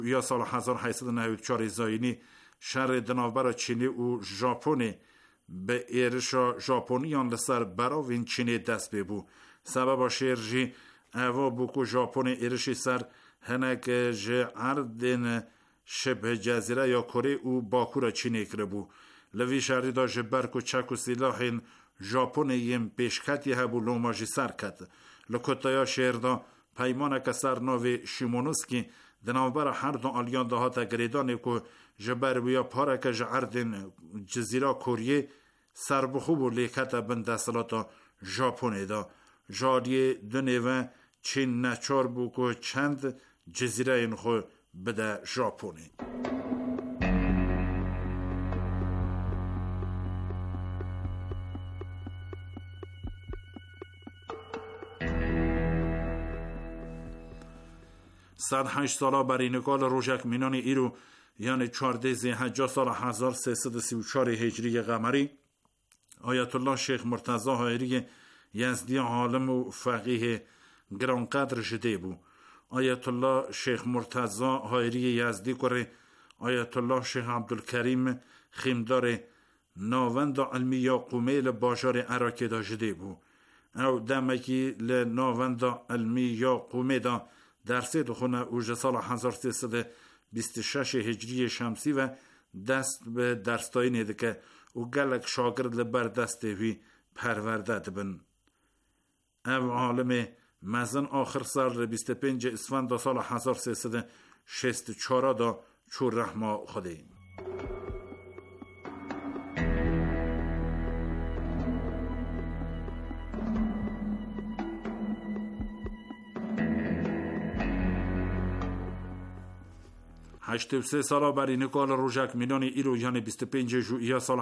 یا سال 1894 زاینی شر دناوبر چینی و ژاپنی به ایرشا ژاپنیان لسر براوین چینی دست ببو. سبب شیرجی اوا بوکو ژاپن ایرشی سر هنک جه اردن شبه جزیره یا کره و باکورا چینی کربو. لوی شهری دا جبرک و چک و سلاحین ژاپن یم پیشکتی هبو لوماجی سر کد. لکتایا شهر دا پیمانک سر ناوی شیمونوسکی دنابر هر دو آلیان دا هاتا گریدانی که جبر بیا پارک جه اردن جزیره کوریه سر بخوب و لیکت بندستلاتا ژاپن دا. جاریه دنیوه چین نچار بو که چند جزیره این خو بده ژاپنی. صد 8 ساله بر اینکال روژک مینان ایرو یعنی 14 ذی‌حجه سال 1334 هجری قمری آیت الله شیخ مرتضی هایری یزدی عالم و فقیه گرانقدر جده بو. آیت الله شیخ مرتضی هایری یزدی کره آیت الله شیخ عبدالکریم خیمدار ناوند علمی یا قومیل باشار عراقی دا جده بو. او دمکی لناوند علمی یا قومی دا درسی دخونه اوج سال 1326 هجری شمسی و دست به درستایی نیده که او گلک شاگرد لبر دسته وی پرورده دبن. او عالم مزن آخر سال 25 اسفند سال 1364 دا چور رحمه خوده. هشت و 3 ساله بر اینکال روژک مینان ایرو یعنی 25 ژوئیه سال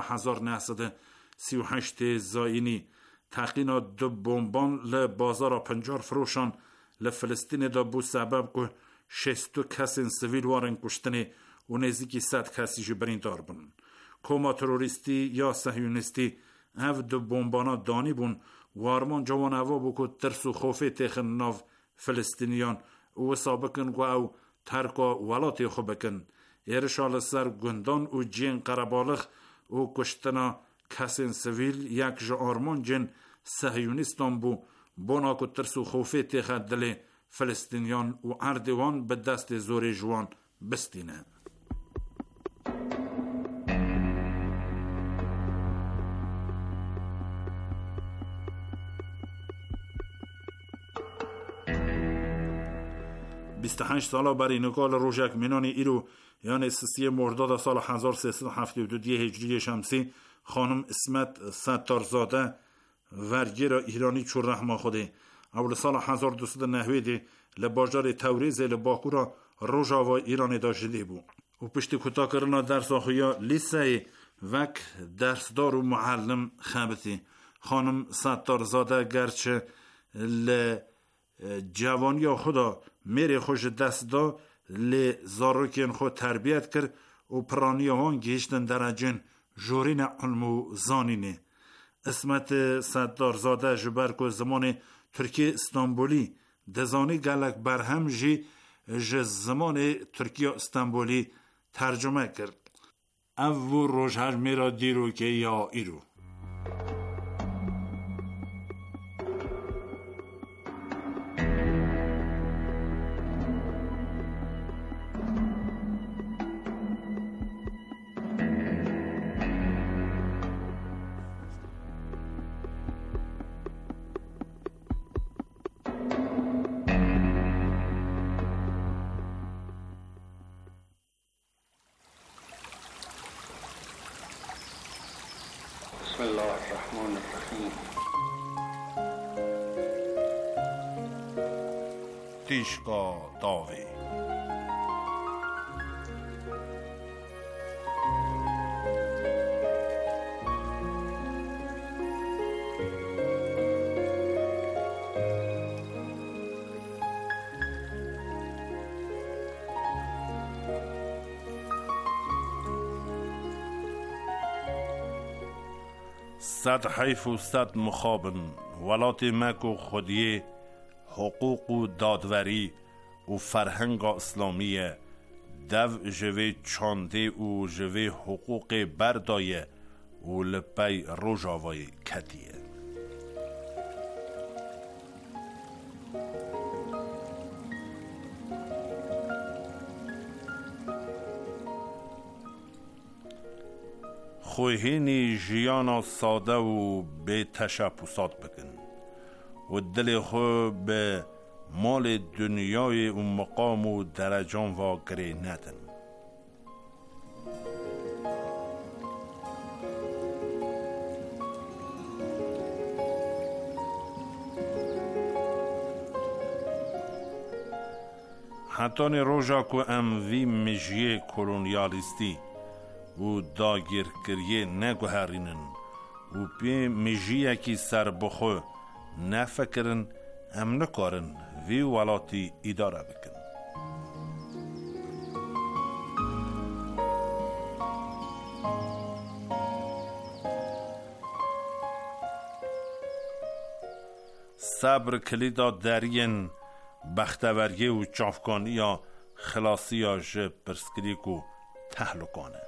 1938 زاینی تقینا دو بمبان لبازار پنجار فروشان لفلسطین دا بو سبب که 6 کس سویل وارن کشتنی و نزدیکی 100 کسی جبرین دار بون. کوما تروریستی یا صهیونیستی او دو بمبانا دانی بون وارمان جوان اوا بو که ترس و خوفی تیخن ناو فلسطینیان و سابقن و او ترکا ولاتی خو بکن. ایرشال سر گندان و جین قربالخ و کشتنا کسین سویل یک جا آرمان جن صهیونیستان بو بونا که ترس و خوفی تیخ دل فلسطینیان و اردوان به دست زور جوان بستینه. بیست 8 ساله بر اینکال روژک مینان ایرو یعنی 3 مرداد سال 1372 هجری شمسی خانم اسمت ستارزاده ورگیر ایرانی چور رحمه خوده اول سال 1290 لباجار توریز لباکورا روژاوا ایرانی داشته بو و پشتی کتا کرنا درس آخویا لیسه وک درسدار و معلم خبتی. خانم ستارزاده گرچه جوانی خدا میری خوش دست دا زاروکین خود تربیت کرد و پرانی هان گیشتن درجن جورین علم و زانینه. اسمت ستارزاده جبر که زمان ترکیه استانبولی دزانی گلک برهم جی زمان ترکیه استانبولی ترجمه کرد. او روژهر میرا دیرو که یا ایرو. بسم الله الرحمن الرحیم. تیشکا داوی صد حیف و صد مخابن ولات مک و خودیه حقوق و دادوری و فرهنگ اسلامی دو جوی چانده و جوی حقوق بردایه و لپی روژاوای کدیه. خوهینی جیانا ساده و به تشبسات بکن و دل خو به مال دنیای و مقام و درجان واگره ندن. حتی روژا که اموی مجیه کلونیالیستی و داگیرکریه نگوهرینن و پی مجیه کی سر بخو نفکرن ام نکارن وی ولاتی اداره بکن. صبر کلیدا درین بختوری و چافکانی یا خلاصی یا جه پرسکریک و تحلقانه.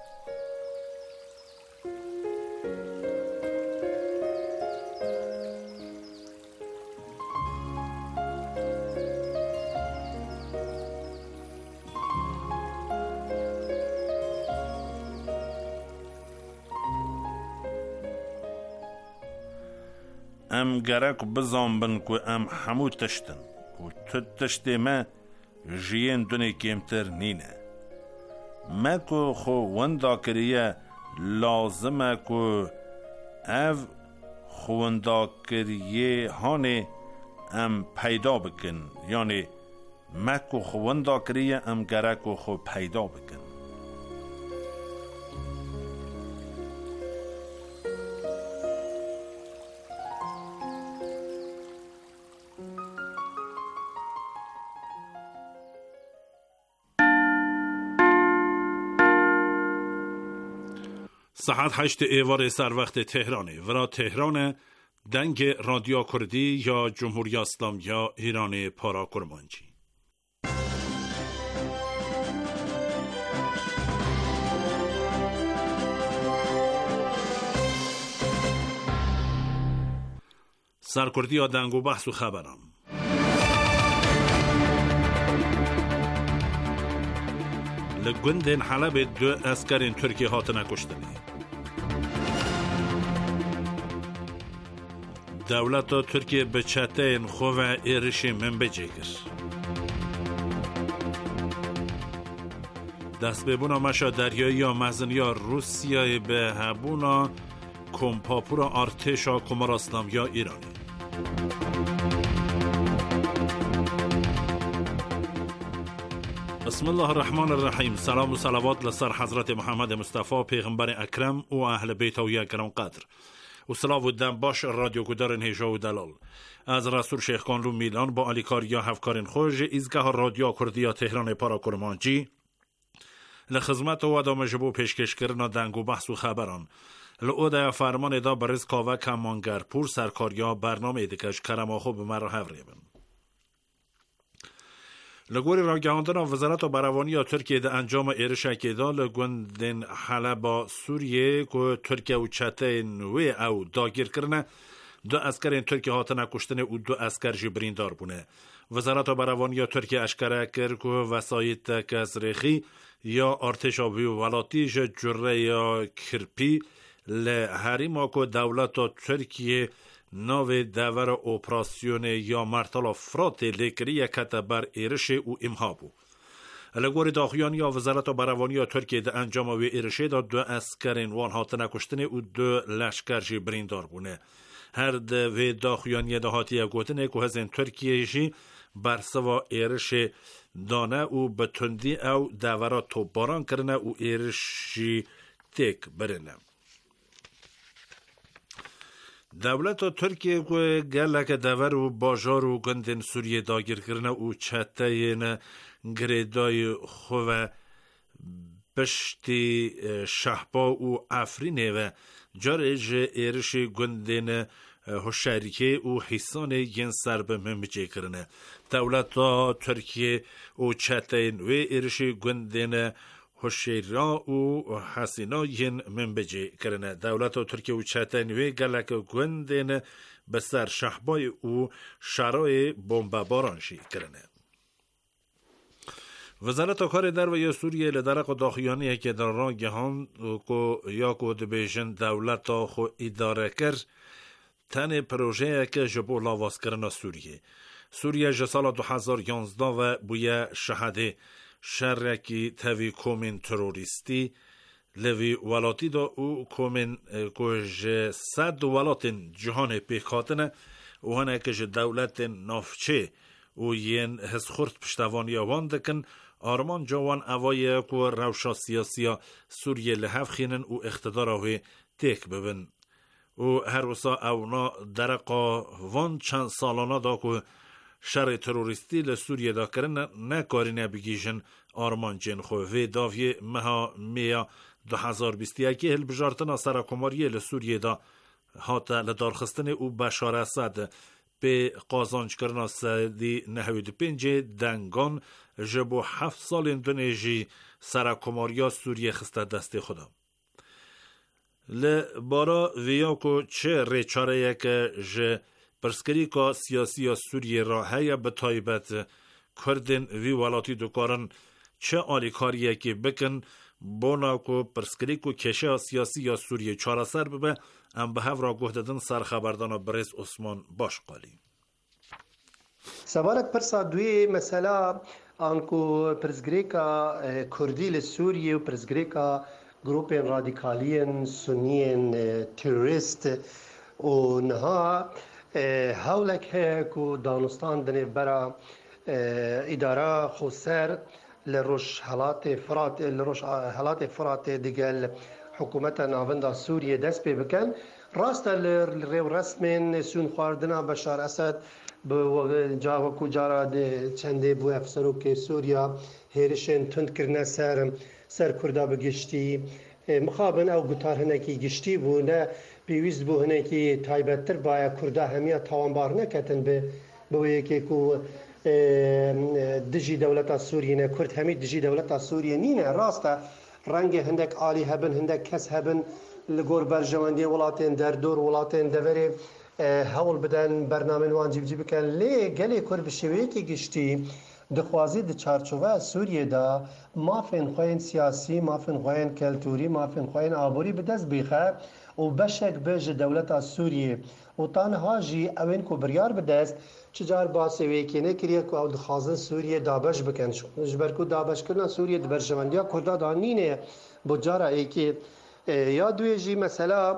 ام گرک بزنبن که ام همو تشتن و تشتی ما جیین دونه کمتر نینه. ما که خو وندا کریه لازمه که او خوندا کریه هانه ام پیدا بکن، یعنی ما که خوندا کریه ام گرک خو پیدا بکن. ساعت 8 ایوار سر وقت تهرانه ورا تهران دنگ رادیو کردی یا جمهوری اسلامی یا ایران پارا کرمانچی. سرکردی یا دنگ و بحث و خبرم. لگندن حلب دو اسکرین ترکی هاتن کشتنی. دولت ترکیه به چتین خواه ایرشی من بجیگر. دست ببونا مشا دریایی یا مزنی یا روسیای به هبونا کمپاپورا ارتشا کمار اسلام یا ایرانی. بسم الله الرحمن الرحیم. سلام و صلوات لسر حضرت محمد مصطفی پیغمبر اکرم و اهل بیت و یا گران قدر و سلام و دم باش رادیو گدارن هیجا و دلال از رسول شیخ کانلو میلان با علیکار یا هفکارین خوش ایزگاه رادیو کردی یا تهران پارا کرمانچی لخدمت و ادامه جبو پیشکش کردن دنگ و بحث و خبران لعوده فرمان دا برز کاوه کمانگرپور سرکاریا برنامه دیکش کرماخو به مرا هفریبن لگوری را گهاندن وزارت براوانی ترکیه ده انجام ایرشکی دا لگوندن حلب سوریه که ترکیه و چتین وی او داگیر کرنه دو اسکر ترکیه هاتن کشتنه و دو اسکر جبرین دار بونه. وزارت براوانی ترکیه اشکره کرد که وسایت کسرخی یا ارتشا وی ولاتی جره یا کرپی لحریما که دولت ترکیه ناو دور اپراسیون یا مرتلا فرات لکریه کت بر ایرشه و امها بو. لگوری داخیانی یا وزارت براوانی ترکیه ده انجام و ایرشه دا دو اسکرین وان هاتن کشتنه و دو لشکر جبرین دار بونه. هر ده و داخیانی ده هاتیه گوتنه که هزین ترکیه جی برسوا ایرشه دانه و بتندی او دورا تو باران کرنه و ایرشی تک برنه. دولت ترکیه که گلک دور و باجار و گندن سوریه داگیر کرنه و چتین گریدای خواه پشتی شهبا و افرینه و جارج ایرش گندن هوشیاری او حسان ین سر به ممجه کرنه دولت ترکیه او چتین و ارشی گندین هوشیرا او حسینا ین ممجه کرنه دولت ترکیه او چتین و گلک گندین بسر شهبای او شرای بمبارانشی کرنه وزارت کار در و سوریه لدرق داخلیانی که در راه گهان کو یا کو دبیجن دولت خو اداره کرد تن پروژه که جبو لاواز کردن سوریه جسال 2011 و بویا شهده شرکی تاوی کومین تروریستی لوی ولاتی دا او کومین کج صد ولات جهان پیکاتنه و هنه کج دولت نافچه و ین هز خورد پشتوانی آوان دکن آرمان جوان اوای کو روشا سیاسیا سوریه لحف خینن و اقتداراوی تیک ببن و هر وسا اونا درقا وان چند سالانا دا کو شر تروریستی لسوریه دا کرن نکاری بگیشن آرمان جن خوی داوی مها میا 2021 هل بجارتنا سرکماری لسوریه دا هاتا لدارخستن او بشار اسد به قازانج کرنا سدی 95 دنگان جبو 7 سال اندونیژی سرکماریا سوریه خسته دست خدا لبارا ویا کو چه ریچاره یک ج پرسکری که سیاسی سوریه را هیا به تایبت کردن وی ولاتی دکارن چه آلیکاریه که بکن بونا کو پرسکری کو کشه سیاسی یا سوریه چاره سر ببه ام به هفرا گهددن سرخبردان برز عثمان باش قالی سوارت پرسا دوی مثلا آنکو پرسگریکا کردی لسوریه و پرسگریکا گروپ رادیکالین سنین تروریست و نها هولک ہے کو دانستان دنه برا اداره خسر لروش حالات فرات دیگل حکومت ناوندا سوریه دست پی بکن راست لریو رسمین سون خواردنا بشار اسد به جاوا کو جارا چنده بو افسرو که سوریا هیرشن تند کرنه سر کردا بگشتی مخابن او گتار هنکی گشتی بو نه پیویز بو هنکی تایبتر بایا کردا همیا تاوانبار نکتن به یکی کو دجی دولت سوریه نه کرد همی دجی دولت سوریه نینه راسته رنگ هندک عالی هبن هندک کس هبن لگور برجواندی ولاتین در دور ولاتین دوری هول بدن برنامه وان جیب بکن لی گلی کرد بشویه که گشتی دخوازی د چارچوبه سوریه دا مافین خوین سیاسی مافین خوین کلتوری مافین خوین آبوری به دست بیخه و بشک بج دولت سوریه و تنها جی اوین کو بریار به دست چجار باسی ویکی نکریه که او دخوازن سوریه دابش بکن جبر کو دابش کردن سوریه دبرجواندیا کردا دانینه بجارا ای که یادوی جی مثلا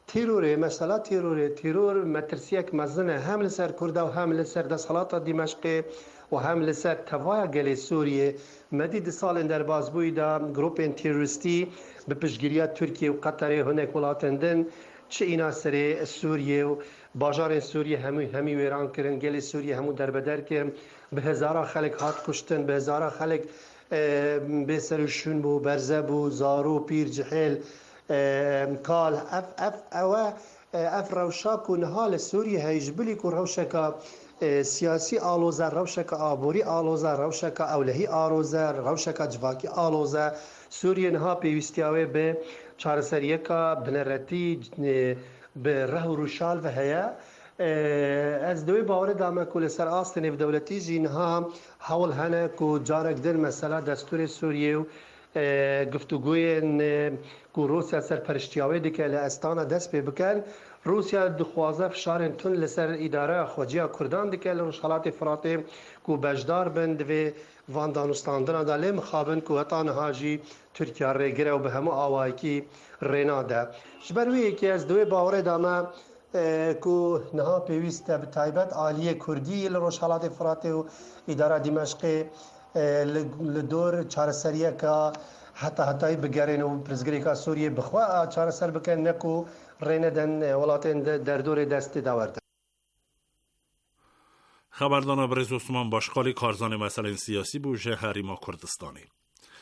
ترور مترسیک مزنه هم لسر کردا و هم لسر دسالات دمشق و هم لسر توای گلی سوریه مدید سال در بازبوی دا گروپ تروریستی به پشگیریات ترکیه و قطر هنک ولاتندن چه اینا سر سوریه و باجار سوریه همی ویران کرن گلی سوریه همو در بدر که به هزارا خلق هات کشتن به هزارا خلق به سرشون بو برزه بو زارو پیر جحیل قال اف روشاک و نهال سوریه هیجبلی که روشکا سیاسی آلوزه روشکا آبوری آلوزه روشکا اولهی آلوزه روشکا جواکی آلوزه سوریه نها پیوستیاوه به چارسریکا بنرتی به ره و روشال و هیا از دوی باور دامه کل سر آستن و دولتی جینها حول هنه که جارک در مسئله دستور سوریه و گفتگوی کو روسیا سر پرشتیاوی دیگه لاستانه دست پی بکن روسیا دخوازه فشار تون لسر اداره خواجی کردان دیگه لروشالات فراتی کو بجدار بند و وان دانستاندن داله مخابن کو هتان هاجی ترکیه ریگره و به همه آوایی کی ریناده جبروی که از دوی باور دامه کو نها پیوست به تایبت عالیه کردی لروشالات فراتی و اداره دمشق لدور چارسریه که حتی بگرین و پرزگری که سوریه بخواه چارسر بکن نکو ریندن ولاتین در دور دست داورده. خبردان برز عثمان باشقالی کارزان مسئله سیاسی بوشه حریما کردستانی.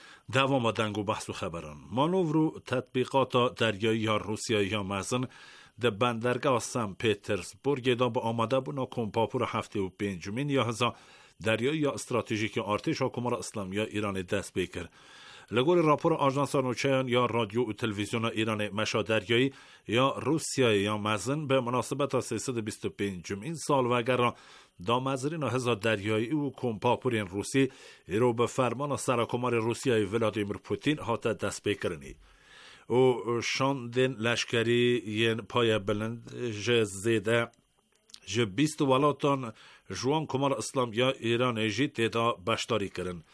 دوام دنگ و بحث و خبران مانور و تطبیقات دریایی یا روسیایی یا مزن ده بندرگاه سن پیترسبورگ دا به آمده بونا کمپاپور 75 یا هزا دریایی یا استراتژیک ارتش حکومت اسلامی ایران دست بکر. لگور راپور آژانس نوچهان یا رادیو و تلویزیون ایران مشا دریایی یا روسیه یا مزن به مناسبت 325 سال و اگر دامزرین هزار دریایی و کمپاپورین روسی رو به فرمان سرکمار روسیه ولادیمیر پوتین هاته دست بکرنی. او شاندن لشکری ین پای بلند زیده جه 20 ولاتان جوان کمار اسلام یا ایران جی تیدا بشتاری کرن.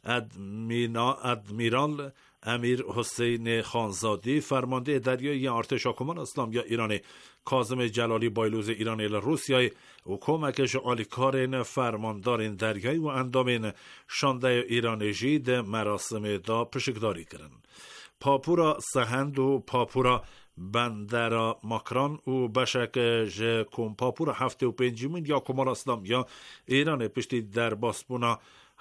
ادمیرال امیر حسین خانزادی فرمانده دریایی ارتش حکومت اسلام یا ایران کاظم جلالی بایلوز ایران الی روسیای و کمکش آلیکارین فرماندارین دریایی و اندامین شانده ایران جید مراسم دا پشکداری کرن. پاپورا سهند و پاپورا بندر ماکران و بشک کم پاپورا 75 یا کمال اسلام یا ایران پشتی در باسپونا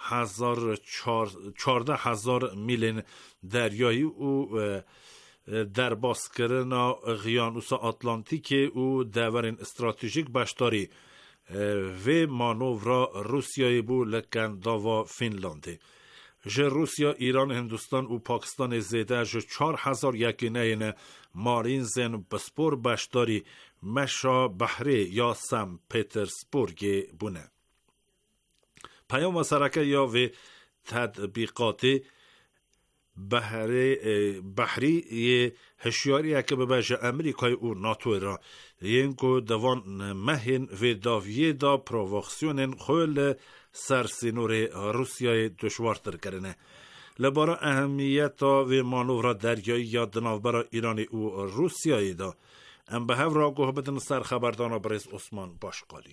14,000 میل دریایی و در باز کردن اقیانوس آتلانتیک و دورین استراتژیک بشتاری و مانور روسیای بو لکن داوا فینلانده. جه روسیا، ایران، هندوستان و پاکستان زیده جه 4,000 یکینه مارین زن بسپور بشتاری مشا بحری یا سن پیترسبورگ بونه. پیام و سرکه یا و تطبیقات بحری هشیاری که به بجه امریکای و ناتو را ینکو دوان مهین و داویه دا پرووکسیونن خول سرسینور روسیای دشوارتر کرنه. لبارا اهمیت و مانور دریایی یا دناوبر ایرانی و روسیایی دا ام به هف را گوه بدن سر خبردان بریز عثمان باشقالی.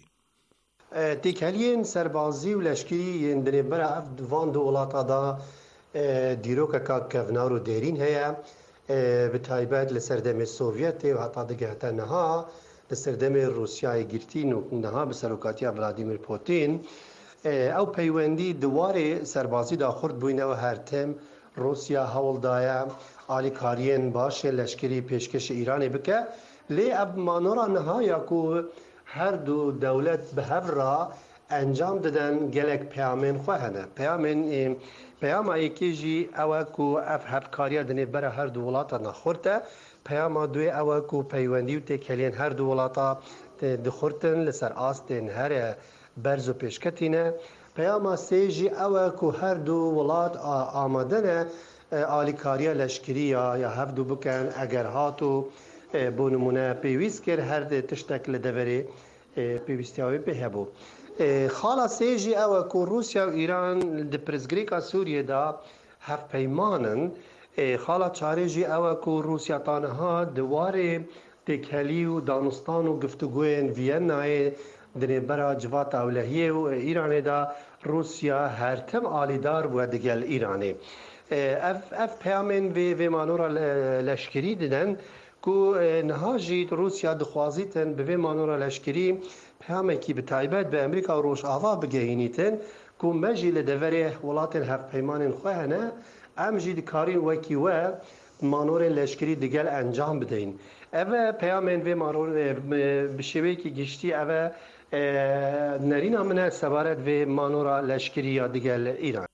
تیکلین سربازی و لشکری اندنی برای وان دولاتا دا دیروکا که کفنار و دیرین هیا به تایبت لسردم سوویت و حتی دگهتا نها لسردم روسیای گرتین و نها به سروکاتی ولادیمیر پوتین او پیوندی دواره سربازی دا خورد بوینه و هر تم روسیا حول دایا آلی کارین باشه لشکری پیشکش ایرانی بکه لی اب مانورا نها یا که هر دو دولت به هر را انجام دادن گلک پیامین خواهنه پیام ایکی جی اوه کو اف هفکاری دنی برای هر دو ولاتا نخورده پیام دوی اوه کو پیوندی و تکلین هر دو ولاتا دخورتن لسر آستین هر برز و پیشکتینه پیام سیجی اوه کو هر دو ولات آمدنه آلیکاری لشکری یا هف دو بکن اگر هاتو بونمونه پیویست کر هر تشتک لدوری پیویستیاوی بهبو خالا سیجی او کو روسیا و ایران د پرزگریکا سوریه دا هف پیمانن خالا چارجی او کو روسیا تانها دواره تکلی و دانستان و گفتگوین وینای دنی برا جوات اولهیه و ایران دا روسیا هر تم آلیدار بود دگل ایرانی اف پیامن و مانورا لشکری دیدن کو نهاجی روسیا دخوازیتن به مانورا لشکری پیامی که به تایبت به امریکا و روش آوا بگهینیتن که مجی لدوره ولات هف پیمان خواهنه امجی دکارین وکی و مانور لشکری دیگر انجام بدهین اوه پیامین و مانور بشوی که گشتی اوه نرین امنه سبارت و مانور لشکری یا دیگر ایران.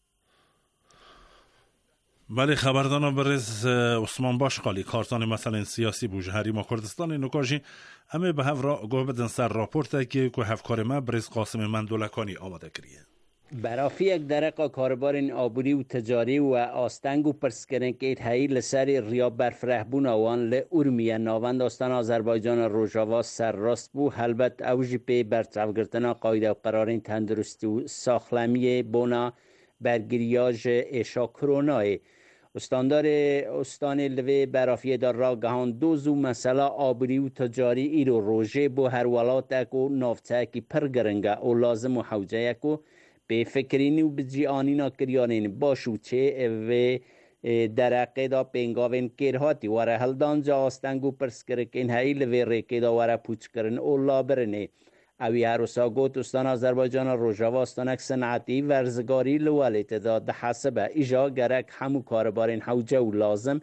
بله خبردان برز عثمان باشقالی کارتان مثلا سیاسی بوجه هریما کردستان نکاجی همه به هف را گوه بدن سر راپورت که هفکار ما برز قاسم مندولکانی آماده کریه برافی یک درقا کاربار آبوری و تجاری و آستنگ و پرسکرن که ایتهایی لسر ریا برفرهبون آوان لعرمیه ناوند آستان آذربایجان روژاوا سر راست بو حلبت اوجی پی برچفگرتنا قایده و قرارین تندرستی و ساخلمی بونا برگریاج ایشا کرونای استاندار استان لوی برافیه دار را گهان دوزو مسئله آبری و تجاری ایرو روژه بو هر ولات و نافته کی پرگرنگه و لازم و حوجه کو به فکرینی و بجی آنینا کریانین باشو چه و درقه دا پنگاوین کرهاتی واره هلدان جا آستنگو پرسکرکین هایی لوی ریکه دا واره پوچ کرن اولا برنه اوی هروسا گوت استان آذربایجان روژاوا استانک صنعتی ورزگاری لوالیت داد حسب ایجا گرک همو کاربارین حوجه و لازم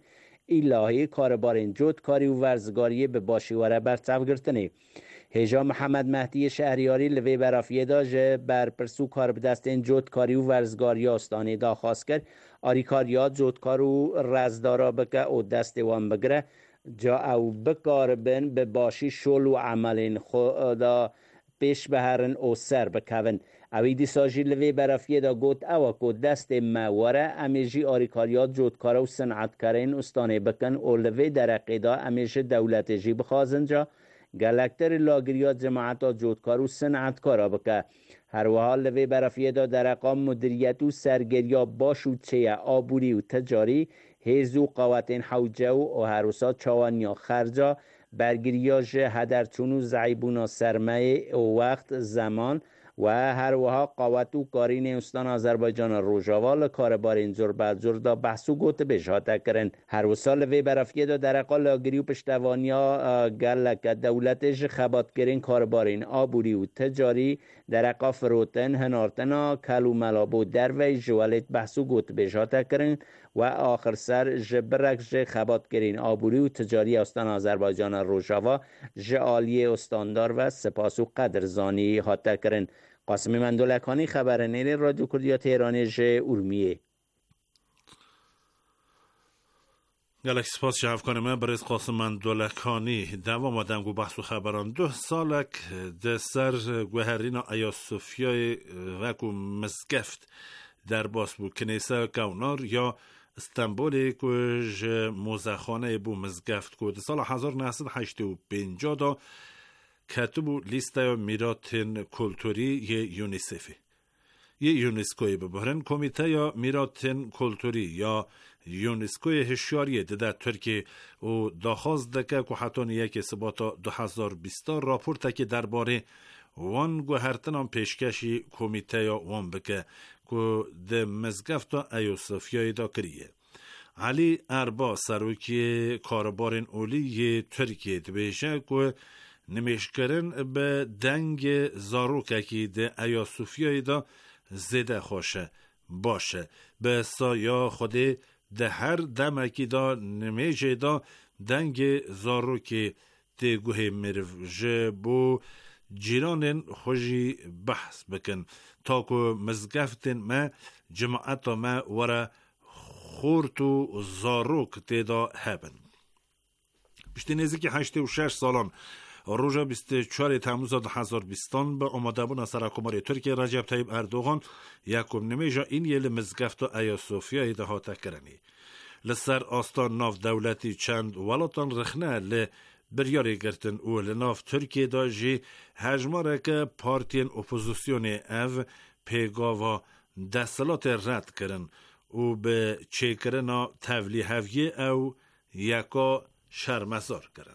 ایلاهی کاربارین جودکاری و ورزگاری به باشیواره برچاو گرتنی. هجا محمد مهدی شهریاری لوی برافیه دا جه بر پرسو کار بدستین جودکاری و ورزگاری آستانی دا خواست کرد آریکاریات جودکار و رزدارا بکه او دست وان بگره جا او بکار بن به باشی شل و عملین خدا پیش بهرن او سر بکون. اوی دی ساجی لوی برافیه دا گوت او که دست مواره امیجی آریکاریات جودکار و صنعتکارین استانی بکن او لوی درقی دا امیجی دولت جی بخوازن جا گلکتر لاگریات جماعت جودکار و صنعتکارا بکه. هر وحال لوی برافیه دا در اقام مدیریت و سرگریا باش و چه آبوری و تجاری هیزو قواتین حوجه و هروسا چوانیا خرجا برگریاج هدرچون و زعیبونا سرمایه و وقت زمان و هر وها قوات و کارین استان آذربایجان روژاوا لکار بارین جور بلجور دا بحثو گوت بجاته کرن. هر و سال وی برافیه دا درقا لاگری و پشتوانیا گلک دولتش خبات کرین کار بارین آبوری و تجاری درقا فروتن هنارتنا کلو ملابو در وی جوالت بحثو گوت بجاته کرن و آخر سر جبرک ج خبات کرین آبوری و تجاری استان آذربایجان روژاوا ج عالی استاندار و سپاس و قدرزانی هاته کرن. قاسم مندولکانی خبرنگار رادیو کردیا تهران ژ اورمیه. گلک سپاس جواب کنم برای قاسم مندولکانی دوام آدم گو بحث و خبران 2 سالک ده سر گوهرین آیا صوفیای وکو مزگفت در باس بو کنیسه کونار یا استانبول کج موزخانه بو مزگفت کو ده سال 1985 دا کتبو لیست میرات کلتوری یونیسفی یونسکوی ببرن کمیته یا میرات کلتوری یا یونسکوی هشیاری ده ترکیه و داخواست دکه که حتی یک سباتا 2020 راپورت که درباره وان گوهرتنان پیشکشی کمیته یا وان بکه که ده مزگفت ایوسفیای دا کریه. علی اربا سروکی کاربارین اولی ترکیه دبیشه که نمیشکرن به دنگ زاروکه که ده ایوسفیای دا زده خوشه باشه به سایا خوده ده هر دمکی دا نمیجه دا دنگ زاروکی ده گوه مروجه بو جیرانن خوشی بحث بکن تا که مزگفتن ما جماعت ما وره خورتو زاروک تیدا هبن. پشتی نزدیک 86 سالان روز 24 تموز 2020 به آماده بودن سرکماری ترکیه رجب طیب اردوغان یکم نمیجا این یل مزگفت و ایاسوفیا ایدهاته کرنی. لسر آستان ناف دولتی چند ولاتان رخنه ل بریاری گرتن او لناف ترکیه دا جی هجماره که پارتین اپوزیسیون او پیگاوا دستلات رد کرن او به چیکرنا تولی هفیه او یکا شرمزار کرن.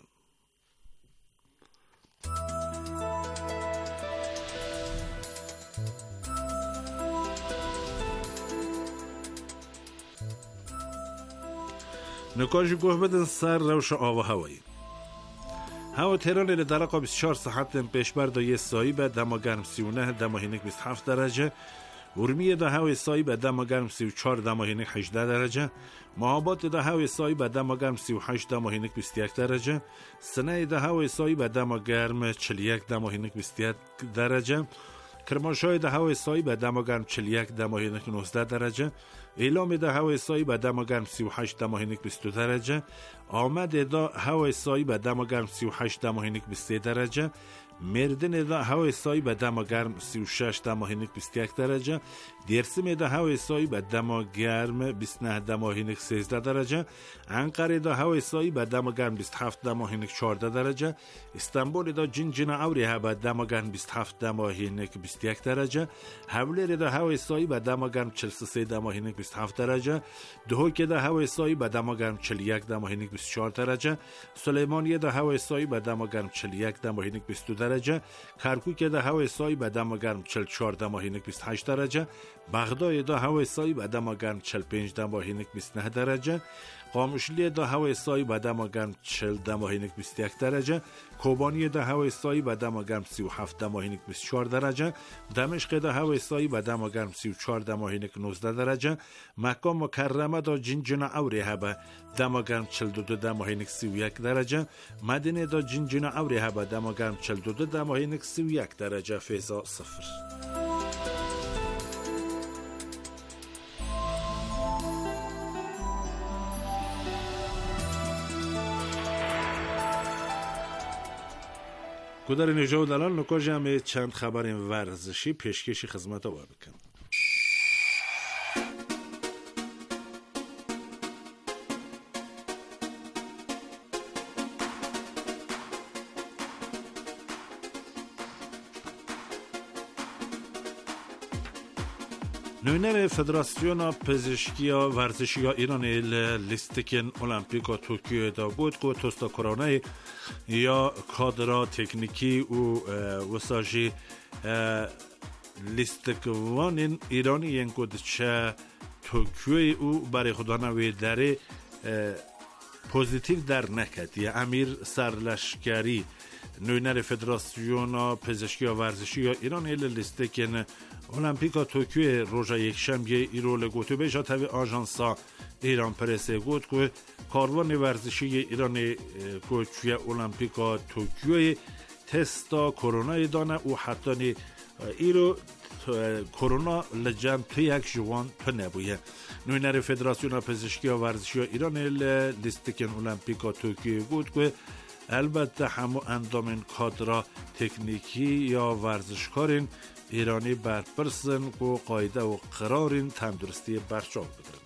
نکاجی گوه بدن سر روش آوا هوایی. هوا تهران لدرقا 24 ساعت پیشبر دا یه سایی به دما گرم 39 دما هینک 27 درجه ورمیه دا هوای سایی به دما گرم 34 دما هینک 18 درجه مهابات دا هوای سایی به دما گرم 38 دما هینک 21 درجه سنه دا هوای سایی به دما گرم 41 دما هینک 21 درجه کرمانشاه دا هوای سایی به دما گرم 41 دما هینک 19 درجه ایلام دا هوای سایی به دما گرم 38 دما هینک 22 درجه آمد دا هوای سایی به دما گرم 38 دما هینک 23 درجه مردن دا هوای سایی به دما گرم 36 دما هینک 21 درجه درسم دا هوای سایی به دما گرم 29 دما هینک 13 درجه انقره دا هوای سایی به دما گرم 27 دما هینک 14 درجه استانبول دا جنجنا اوری به دما گرم 27 دما هینک 21 درجه حوله دا هوای سایی به دما گرم 43 دما هینک 27 درجه دهوک دا هوای سایی به دما گرم 41 دما هینک 24 درجه سلیمانیه دا هوای سایی به دما گرم 41 دما هینک 22 درجه، کرکوک ده هوای سایی به دما گرم 44.28 درجه، بغداد ده هوای سایی به دما گرم 45.29 درجه، قامشلی ده هوای سایی به دما گرم 40.21 درجه، کوبانی ده هوای سایی به دما گرم 37.24 درجه، دمشق ده هوای سایی به دما گرم 34.19 درجه، مکه مکرمه ده جنجنا اوریه به دما گرم 42.31 درجه، مدینه ده جنجنا اوریه به دما گرم 42.31 درجه فیضا صفر. گذر نجا و دلال نکاجه همه چند خبر ورزشی پیشکشی خدمت ها بکن. نوینر فدراسیون پزشکی ورزشی ایران لیستکن المپیک توکیو دا بود که توستا کرانه یا کادر تکنیکی و وساجی لیستکوان ایرانی ینکود چه توکیوی او برای خدانوی داره پوزیتیو در نکد. یا امیر سرلشکری نوینر فدراسیون پزشکی ورزشی ایران لیستکن المپیکا توکیو روژا یک شنبه ایرو لگوتو بیشا تاوی آژانسا ایران پرسه گوت که کاروان ورزشی ایران کوچوی المپیکا توکیو تستا کرونا دانه و حتی ایرو کرونا لجن تو یک جوان تو نبویه. نوینر فدراسیون پزشکی ورزشی ایران لیستکن المپیکا توکیو گوت که البته همو اندامین کادر تکنیکی یا ورزشکارین ایرانی برپرسن و قاعده و قرارین تندرستی برچاو بدرن.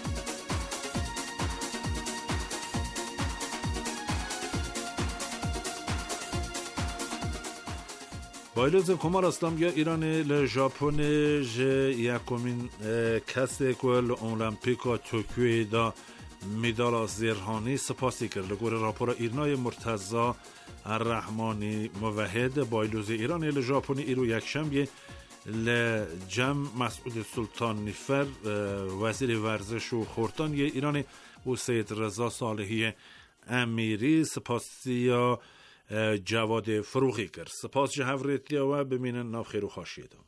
بایلوز کمار اسلام یا ایران لژاپن یکمین کسی که المپیکا توکیو دا میدال زیرهانی سپاسی کرد. لگور راپور ایرنای مرتضی الرحمانی موحد بایلوز ایران لژاپنی ایرو یک شنبه لجم مسعود سلطان نیفر وزیر ورزش و خردانی ایران و سید رضا صالحی امیری سپاسی یا جواد فروغی کرد. سپاس جهوریتی و بمینن ناف خیر و خاشیه دام.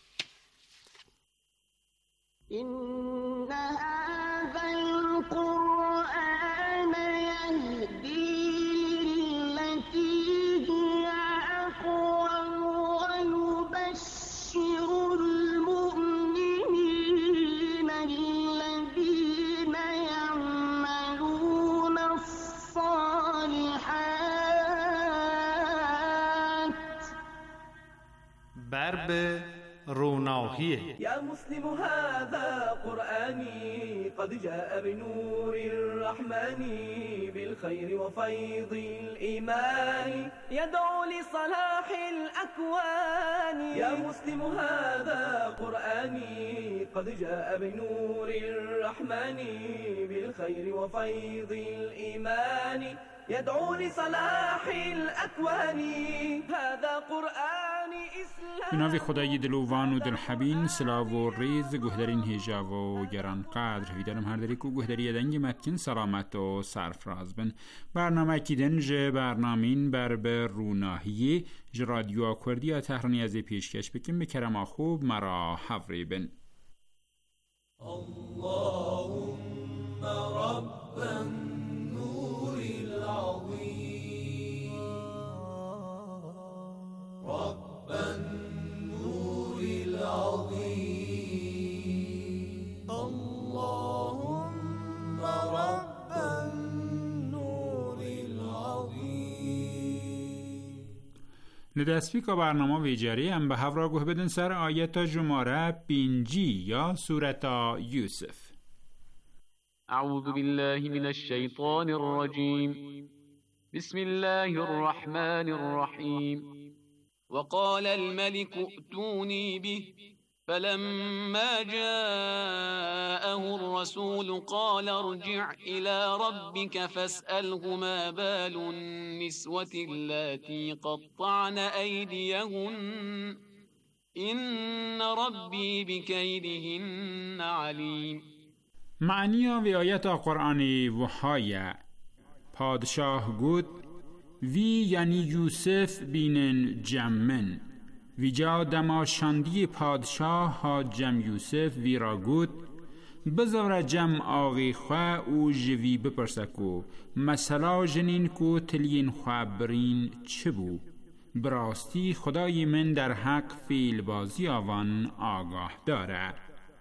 برب روناهیه. يا مسلم هذا قرآني قد جاء بنور الرحمن بالخير وفيض الإيمان يدعو لصلاح الأكوان. يا مسلم هذا قرآني قد جاء بنور الرحمن بالخير وفيض الإيمان يدعو لصلاح الأكوان. هذا قرآن بناوی خدای دلوان و دلحبین سلاو و ریز گهدرین هیجا و گران قدر ویدرم هر دریک و گهدری دنگی مکن سلامت و سرفراز بن. برنامه کی دنج برنامین برب روناهیه رادیو کردی تهرانی از پیشکش بکن بکرم خوب مرا حوری بن. اللهم رب النور العظیم رب النور العظیم اللهم رب النور العظیم. لدسپیکا برنامه ویجاری هم به هفرا گوه بدن سر آیت جماره بینجی یا سورت یوسف. اعوذ بالله من الشیطان الرجیم بسم الله الرحمن الرحیم وقال الملك ائتوني به فلما جاءه الرسول قال ارجع إلى ربك فاسأله ما بال النسوة اللاتي قطعن أيديهن إن ربي بكيدهن عليم. معنی و آیت قرآن وحای پادشاه گوت وی یعنی یوسف بینن جمن ویجا دما شاندی پادشاه ها جم یوسف وی را گوت بزور جم آغی خواه او جوی بپرسکو مثلا جنین کو تلین خواه برین چه بو؟ براستی خدای من در حق فیل بازی آوان آگاه داره.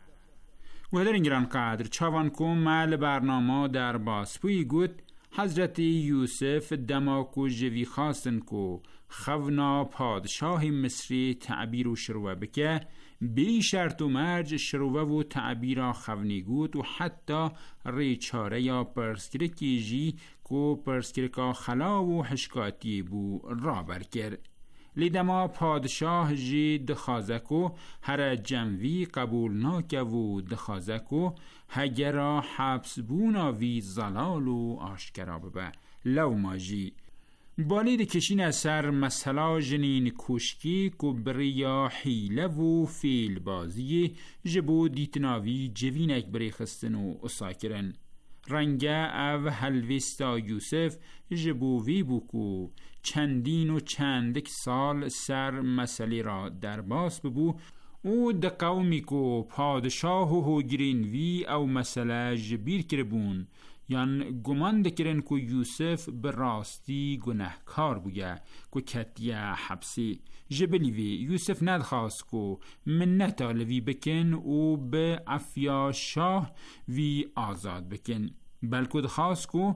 و در اینگران قدر چاوان کو مال برنامه در باسپوی گوت حضرت یوسف دماکو جوی خواستن کو خونا پادشاه مصری تعبیر و شروع بکه بی شرط و مرج شروع و تعبیر خوانی گوت و حتی ریچاره یا پرسکرکی جی کو پرسکرکا خلا و حشکاتی بو را برکر لیدما پادشاه جی دخازکو هر جموی قبول ناکه و دخازکو هگرا حبس بونا وی زلال و آشکرا ببه لو ماجی بالید کشین اثر مسئله جنین کوشکی کو بریا حیله و فیل بازی جبو دیتناوی جوینک بری خستن و اساکرن رنگه او هلوستا یوسف جبووی بوکو چندین و چندک سال سر مسئله را در باس ببو او ده قومی کو پادشاه و هوگرین وی او مسئله جبیر کربون یان گمان دکرن کو یوسف براستی گناهکار بویا کو کتیه حبسی جبلی وی یوسف ندخواست کو منت آلوی بکن و به عفیا شاه وی آزاد بکن بلکه دخواست کو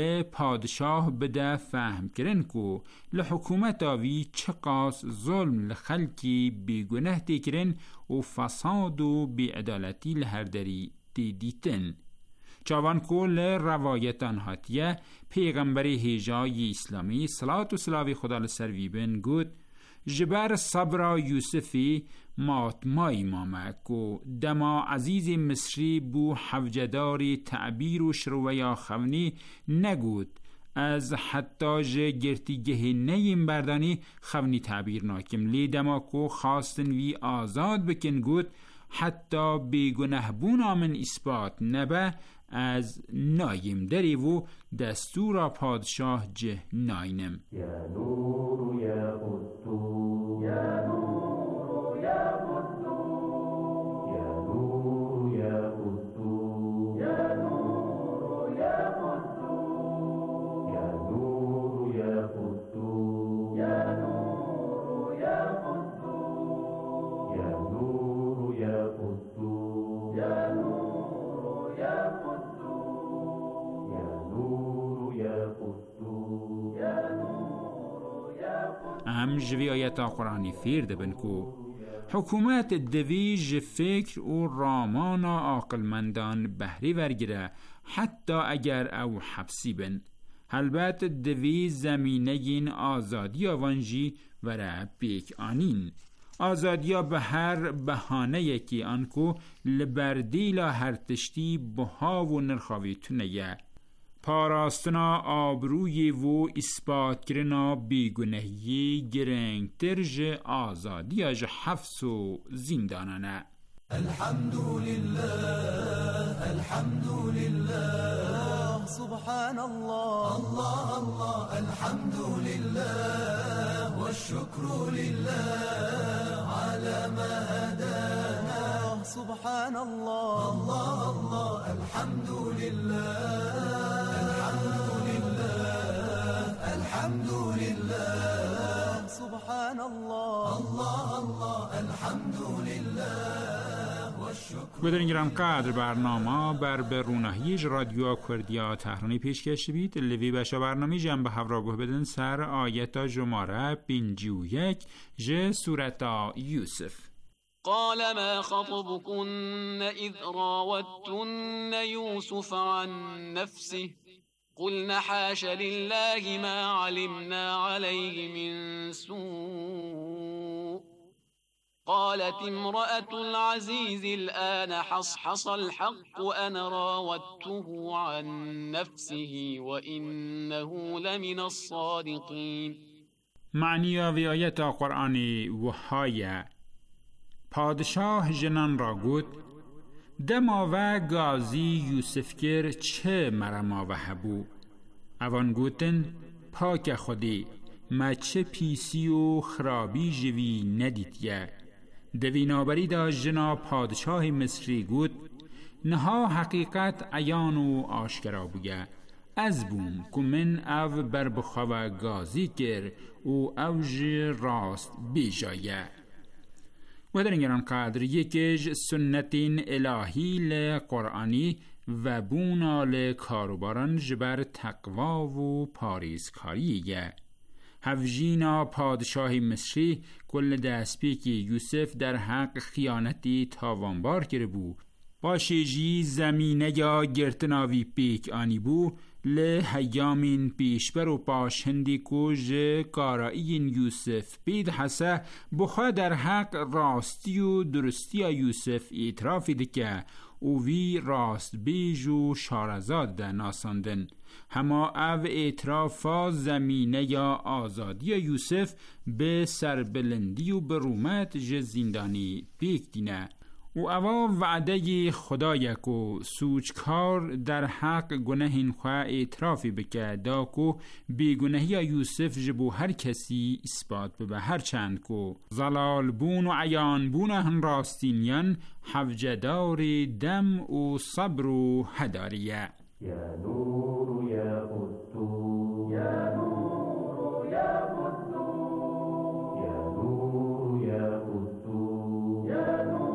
لپادشاه بده فهم کرن کو لحکومت آوی چقاس ظلم لخلکی بیگناه تکرن و فساد و بیعدالتی لهردری دیدیتن چاوان کل روایتان هاتیه پیغمبر هجای اسلامی صلات و سلاوی خدا لسروی بن گود جبر صبر یوسفی ماتمای مامه کو دما عزیز مصری بو حوجداری تعبیر و شروع خونی نگود از حتی جه گرتی گه نیم بردانی خونی تعبیر ناکم لی دما کو خواستن وی آزاد بکن گود حتی بیگنه بونا من اثبات نبه از نایم دری و دستور پادشاه جه ناینم یا نور یا قدو یا نور یا قدو یا نور یا قدو یا نور یا قدو یا نور یا قدو یا نور یا قدو یا نور یا قدو یا نور یا ام جوی آیت قرآنی فیرده بن کو حکومت دویج فکر و رامان و عاقلمندان بهری ورگره حتی اگر او حبسی بن البت دوی زمینه آزادی آوانجی وره بیک آنین آزادیا به هر بهانه یکی آنکو لبردیلا هر تشتی بها و نرخاوی تونه پاراستنا آبروی و اثبات کرنا بیگنهی گرنگ ترج آزادی اج حفظ و زندانانه الحمد لله سبحان الله الله الله الحمد لله والشكر لله على ما هدانا سبحان الله الله الله الحمد لله الحمد لله سبحان الله الله الله الحمد لله والشكر. بدون گران قدر برنامه بر برونهیج رادیو کردیا تهرانی پیشکش بید لوی بشا برنامه جنب هفراگوه بدن سر آیتا جماره 51 ج سورتا یوسف. قال ما خطبكن إذ راوتن يوسف عن نفسه قلنا حاش لله ما علمنا عليه من سوء قالت امرأة العزيز الآن حصحص الحق أنا راودته عن نفسه وإنه لمن الصادقين. معنی و آیت قرآنی وحای پادشاه جنان را گوت دما و گازی یوسف کر چه مرما و هبو اوان گوتن پاک خودی ما چه پیسی و خرابی جوی ندیدیه دوی نابری دا جنا پادشاه مصری گوت نها حقیقت عیان و آشکرا بوگه از بوم که من او بربخوا گازی کر و اوج راست بیجایه و در اینگران قدر یکیج سنتین الهی لقرآنی و بونا لکاروباران جبر تقوا و پاریزکاریه هفجینا پادشاه مصری کل دستپیک یوسف در حق خیانتی تاوانبار کرده بو باشیجی زمینه یا گرتناوی پیک آنی بو لحیامین پیشبر و پاش هندی کو جه کارائین یوسف بید حسه بخوا در حق راستی و درستی یوسف اعترافی دکه او وی راست بیج و شارزاد ده ناساندن هما او اعترافا زمینه یا آزادی یوسف به سربلندی و برومت جه زندانی پیک دینه و اوا وعده خدایک و سوچکار در حق گناهین خواه اعترافی بکه دا کو بیگناهی یوسف جبو هر کسی اثبات به هر چند کو زلال بون و عیان بون هن راستینیان حوجدار دم و صبر و هداریه یا نور یا قدو یا نور یا قدو یا نور یا قدو یا نور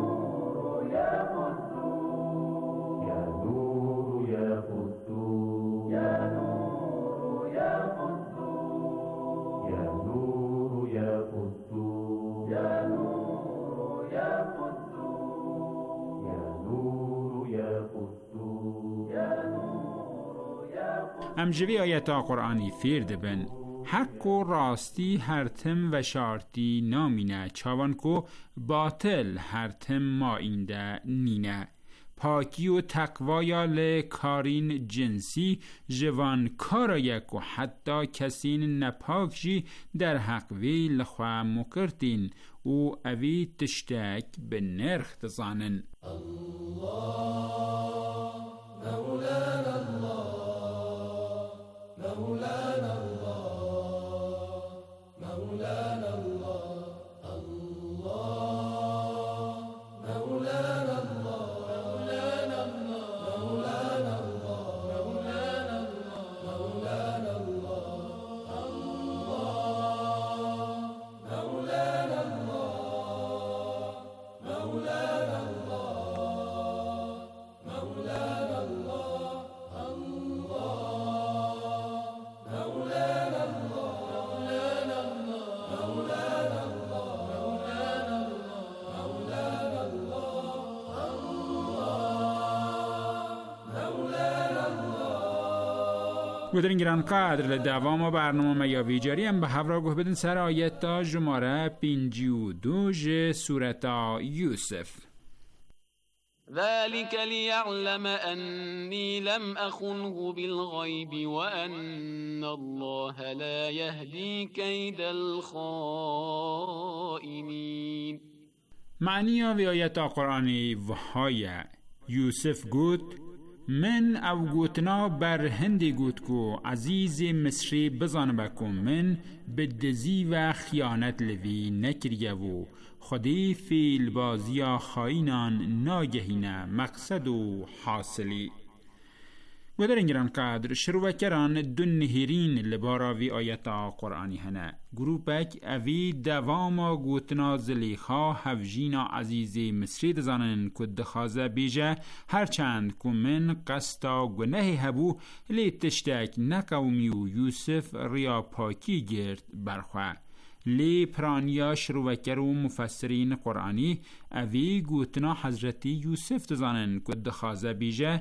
امجوی آیتا قرآنی فیرد بن حق و راستی هر تم و شارتی نامینه چاوان کو باطل هر تم ما اینده نینه پاکی و تقوایا لکارین جنسی جوان کارا یک و حتی کسین نپاک جی در حق وی لخوا مکرتین و اوی تشتک به نرخ تزانن الله مولانا الله مولانا الله مولانا الله الله مولانا و در این گران قدر لدوام برنامه میاوی جاری هم به هفرا گوه بدن سر آیت تا جماره 52 سورت یوسف ذلك ليعلم أني لم أخنه بالغيب وأن الله لا يهدي كيد الخائنين. معنی و آیت قرآنی وحای یوسف گوت من او گوتنا بر هندی گوت کو عزیز مصری بزان بکن من بدزی و خیانت لوی نکریه و خودی فیل بازی خاینان ناگهینه مقصد و حاصلی و در اینگران قدر شروع کران دو نهیرین لباراوی آیت قرآنی هنه گروپک اوی دوام گوتنا زلیخا هفجینا عزیز مصری دزانن کد دخازه بیجه هرچند که من قستا گناه هبو لی تشتک نقومی و یوسف ریا پاکی گرد برخواه لی پرانیا شروعکر و مفسرین قرآنی اوی گوتنا حضرت یوسف دزانن کد دخازه بیجه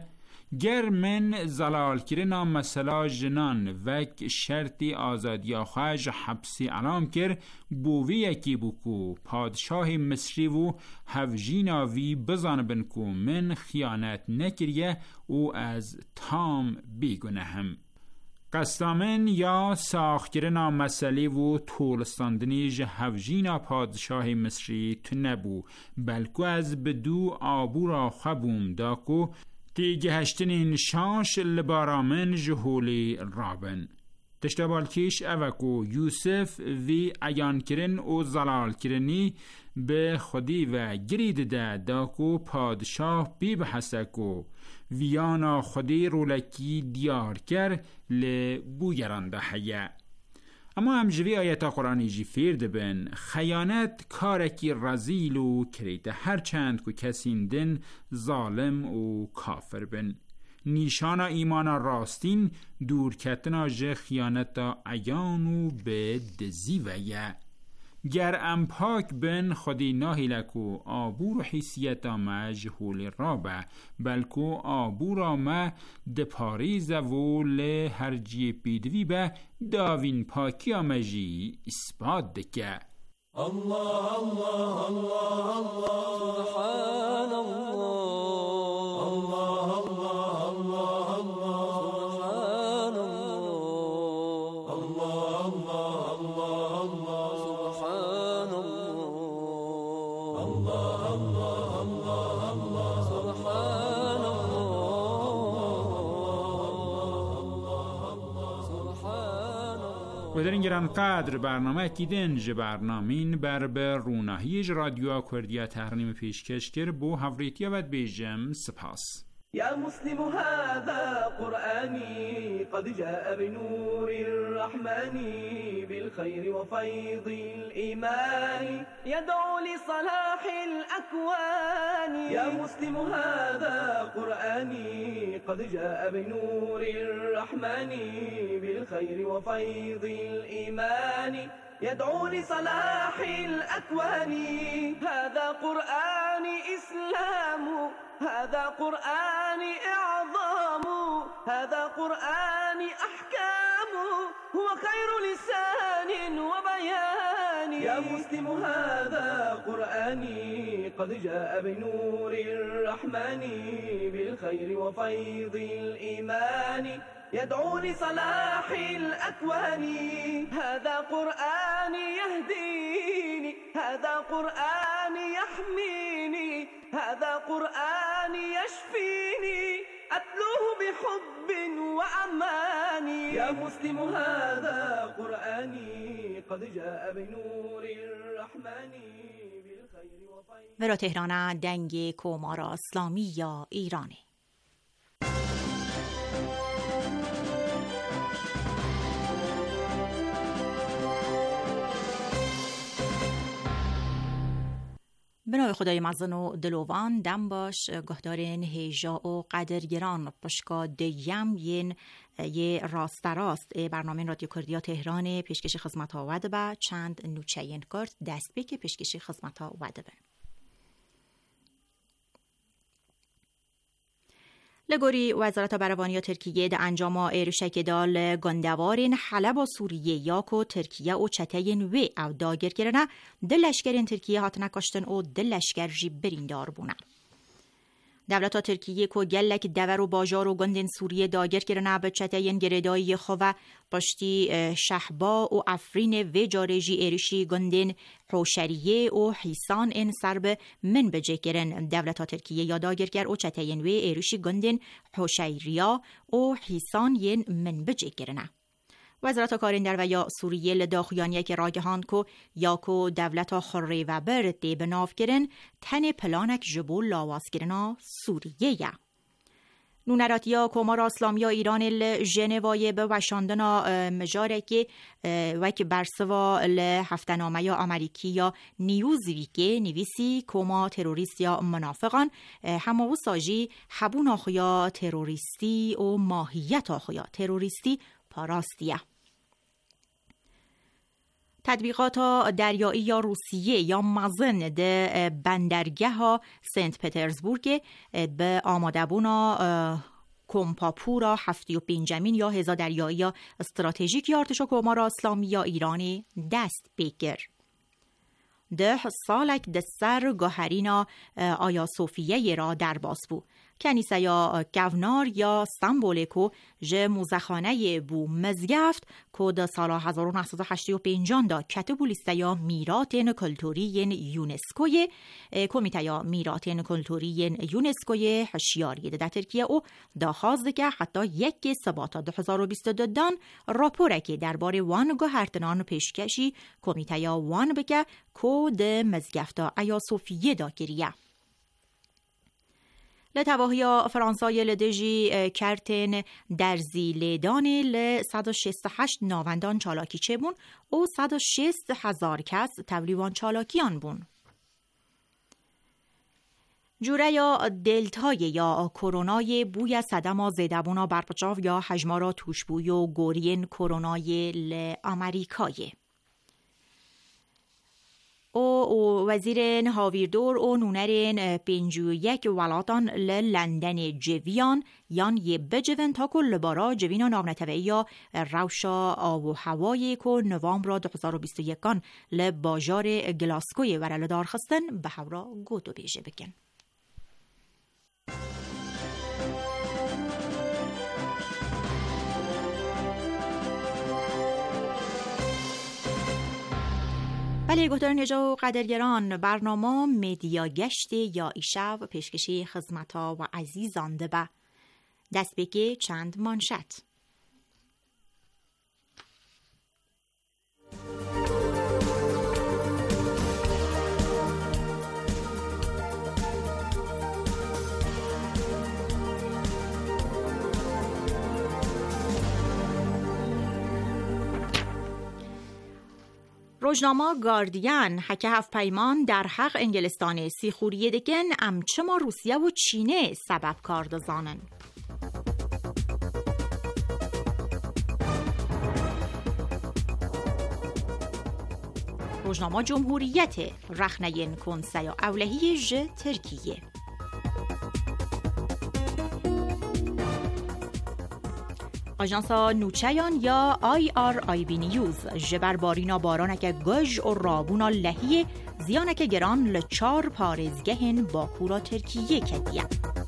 گر من زلال کرنا مسلا جنان وک شرطی آزادی آخواج حبسی علام کر بووی یکی بکو پادشاه مصری و هفجینا وی بزان بنکو من خیانت نکریه او از تام بیگنهم. قستامن یا ساخترنا مسئله و طولستاندنی جهوجینا پادشاه مصری تو نبو بلکو از بدو آبو را خبوم داکو تیگه هشتنین شانش لبارامن جهولی رابن. تشتبالکیش اوکو یوسف وی عیان کرن و زلال کرنی به خودی و گرید ده داکو پادشاه بی بحثکو ویانا خودی رولکی دیار کر لبوگران ده حیه. اما همجوی آیتا قرآنی جی فیرد بن خیانت کارکی رزیل و کریده هرچند که کسیندن ظالم و کافر بن. نیشانا ایمانا راستین دور کتنا جه خیانتا عیانو به دزی ویه. گر ام پاک بن خودی ناهیلکو آبور و حیثیتا ما جهول رابه بلکو آبورا ما دپاریز و لهرجی پیدوی به داوین پاکی آمجی اثبات دکه. الله الله الله الله سبحان الله الله الله الله الله سبحان الله الله الله سبحان الله الله الله الله سبحان الله سبحان. و در این گران قدر برنامه کیدن جه برنامین بر به روناهی رادیو کردیا تحریم پیشکش کر بو هفریتیا بد بیجم سپاس. يا مسلم هذا قرآني قد جاء بنور الرحمن بالخير وفيض الإيمان يدعو لصلاح الأكوان. يا مسلم هذا قرآني قد جاء بنور الرحمن بالخير وفيض الإيمان يدعو لصلاح الأكوان. هذا قرآن إسلام هذا قرآن إعظام هذا قرآن أحكام هو خير لسان وبيان. يا مسلم هذا قرآني قد جاء بنور الرحمن بالخير وفيض الإيمان يدعو لصلاح الأكوان. هذا قرآن يهديني هذا قرآن يحميني هذا قرآن يشفيني أتلوه بحب وأمان. يا مسلم هذا قرآني قد جاء بنور الرحمن بالخير وفيض. ورا تهران دنگ کومارا اسلامی یا ایرانه. به نام خدای مزن و دلوان دم باش گهدارین هیجا و قدرگران پشکا دیم یه راست راست برنامه رادیو کردیا تهران پیشکش خدمت ها وده با چند نوچه این کرد دست بی که پیشکش خدمت ها وده بن. لگوری وزارت بروانی ترکیه ده انجام ایرشک دال گندوارین حلب و سوریه یاکو ترکیه و چتین وی او داگر کرنه ده لشکرین ترکیه هات نکاشتن و ده لشکر جی بریندار بونه. دولتا ترکیه کو گلک دور و باجار و گندین سوریه داگر کرنه به چتین گردایی خواه پشتی شحبا و افرین و جارجی ایرشی گندین حوشریه و حیسان این سرب من بجه کرن. دولتا ترکیه یا داگر گر و چتین و ایرشی گندین حوشریا و حیسان ین من بجه کرنه. وزارت کارین در و یا سوریه لداخیان یک راگهان کو یا کو دولت خری و برده بناف کرن تن پلانک جبول لاواز کرنا سوریه یا. نونراتیا کومارا اسلامیا ایران لجنوای به وشاندنا مجارکی وک برسوا لهفتنامه یا امریکی یا نیوزویکه نویسی کوما تروریست یا منافقان هماو ساجی حبون آخویا تروریستی و ماهیت آخویا تروریستی پاراستیه. تطبیقات دریایی یا روسیه یا مزن ده بندرگاه ها سنت پترزبورگ به آماده بونا کمپاپورا 75 یا هزادریایی یا استراتژیک یا ارتش کمارا اسلامی یا ایرانی دست بگر. 10 سالک د سر گوهرینا آیا صوفیه را در باز بو. کنیسه یا گونار یا سمبولیکو جه موزخانه بو مزگفت که در سال 1985 دا کتبو لیسته یا میراتین کلتوری یونسکوی کمیته یا میراتین کلتوری یونسکوی هشیاری در ترکیه او دا خوازده که حتی یک سباتا 2022 دان راپوره که درباره وان گوهرتنان پیشکشی کمیته یا وان بکه که ده مزگفتا ایا صوفیه دا گریه. لتواهی فرانسای لدجی کرتن درزی لیدان ل 168 ناوندان چالاکی چه بون او 160,000 کس تولیوان چالاکیان بون. جوره یا دلتای یا کرونای بوی صدما زیدبونا برپچاو یا حجمارا توشبوی و گورین کرونای ل امریکای. او وزیرین هاویردور و نونرین 51 ولاتان لندن جویان یان یه بجوین تا کل بارا جوینا نامنتوی یا روشا آو هوایی که نوامبر 2021 لباجار گلاسکوی ورل دار خستن به هورا گوتو بیجه بکن. بله گفتار نجا و قدرگران برنامه مدیا گشت یا ایشو پیشکشی خدمتا و عزیزان ده دست بگه چند مانشت. روزنامه گاردین حکه هفت پیمان در حق انگلستان سیخوریه دکن امچما روسیه و چینه سبب کار دزانن. روزنامه جمهوریت رخنین کنسه یا اولهی ج ترکیه. آژانس نوچیان یا IRIB نیوز جبر بارینا بارانک گج و رابونا لحیه زیانک گران لچار پارزگهن باکورا ترکیه کدیه.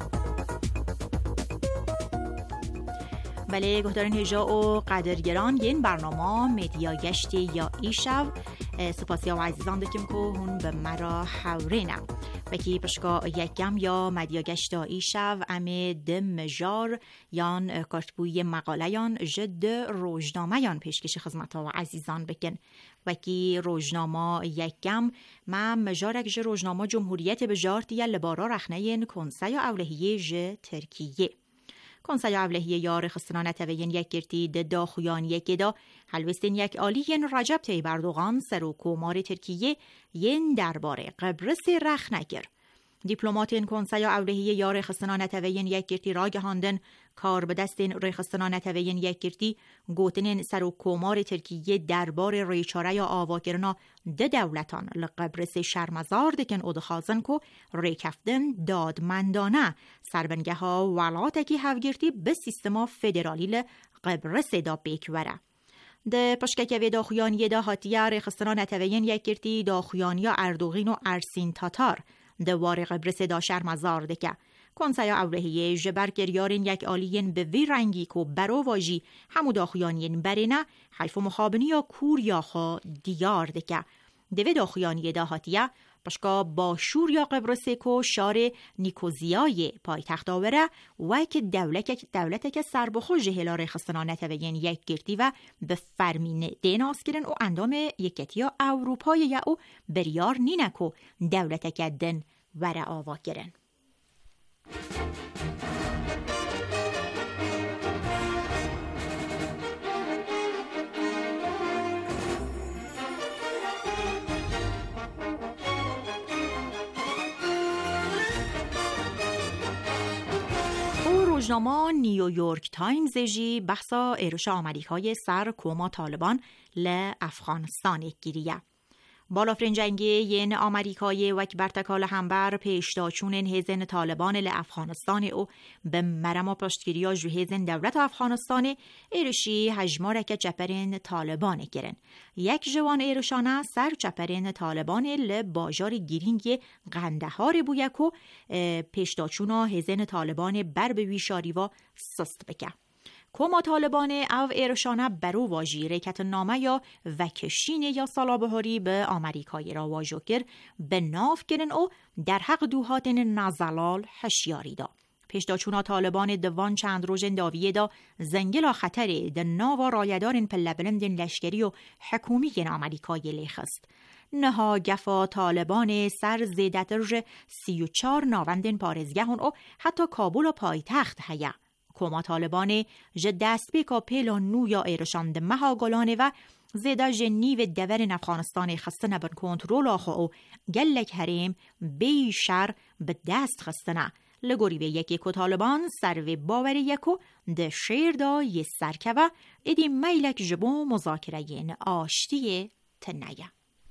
بله گهدارن هجا و قدرگران این برنامه مدیا گشتی یا ایشو سپاسی و عزیزان دکیم که هون به مرا حورینم وکی پشکا یکم یا مدیا گشت ایشو امه دم مجار یان کارتبوی مقاله یان جد روزنامه یان پیشکش خدمت و عزیزان بکن وکی روزنامه یکم ما مجارک ج روزنامه جمهوریت بجارتی لبارا رخنه کنسه یا اولهیه ج ترکیه. کنسای اولهیه یار خستنان توین یک گرتی د داخویان یکی دا حلوستین یک آلی ین رجب طیب اردوغان سر و کومار ترکیه ین درباره قبرس رخ نگر. دیپلماتین کنسای اولهیه یار خستنان توین یک گرتی را گهاندن کار به دستین ریخستنان توین یک گرتی گوتنین سر و کومار ترکیه درباره ریچاره یا آواگرنا د دولتان لقبرس شرمزار دکن او دخازن کو ریکفتن دادمندانه سربنگه ها ولاتکی هفگرتی به سیستما فدرالی لقبرس دا بیکوره. ده پشکک و داخویانی دا هاتیه ریخستنان توین یک گرتی داخویانی اردوغین و ارسین تاتار دوار قبرس دا شرمزار دکه. کنسایا اولهیه جبر گریارین یک آلیین به وی رنگی که برو واجی همو داخویانین برینه حیف و مخابنی یا کور یا خوا دیار دکه. دوی داخویانی دا هاتیه پشکا با شور یا قبرسه که شار نیکوزیای پای تخت آوره و که دولت که سر بخور جهلار خستنانه توین یک گرتی و به فرمین دیناس کرن و اندام یکتی یا اروپای یا او بریار نینکو دولت که دن وره آوا کرن. روزنامه نیویورک تایمز جی بحثا ایروش آمریکای سر کوما طالبان ل افغانستان گیریه بالافرین جنگی ین آمریکای وک برتکال همبر پیشداچون هیزن طالبان لافغانستان او به مرما پشتگیری جو هیزن دولت افغانستان ایرشی هجمارک چپرین طالبان گرن. یک جوان ایرشانه سر چپرین طالبان لباجار گیرینگ قندهار بویکو پیشداچون هیزن طالبان بر به ویشاری و سست بکه. کما طالبان او ایرشانه برو واجی ریکت نامه یا وکشین یا سالابهاری به آمریکایی را واجوکر به ناف گرن او در حق دوهات نزلال هشیاری دا. پیشداچونا طالبان دوان چند روژن داویه دا زنگلا خطر د ناوا رایدارن پلبلندن لشکری و حکومی آمریکایی لیخست. نها گفا طالبان سر زیدترج 34 ناوندن پارزگهون او حتی کابل و پایتخت هیا. کما طالبان جد دست بیکا پیلا نو یا ایرشاند مها گلانه و زیده جنیو دورن افغانستان خستنه بر کنترول آخو او گلک حریم بیشر به دست خستنه. لگوری به یکی که طالبان سر و باوری یکو ده شیر دا یه سرکه و ایدی میلک جبو مذاکره ین آشتی تنیه.